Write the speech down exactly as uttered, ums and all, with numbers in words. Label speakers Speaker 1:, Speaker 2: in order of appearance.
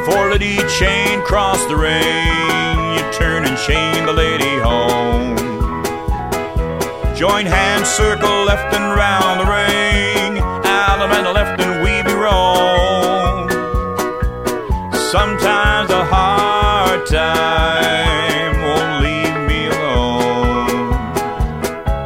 Speaker 1: four-lady chain cross the ring, you turn and chain the lady home. Join hands, circle left and round the ring, Allen and the left and we be roll. Sometimes a hard time won't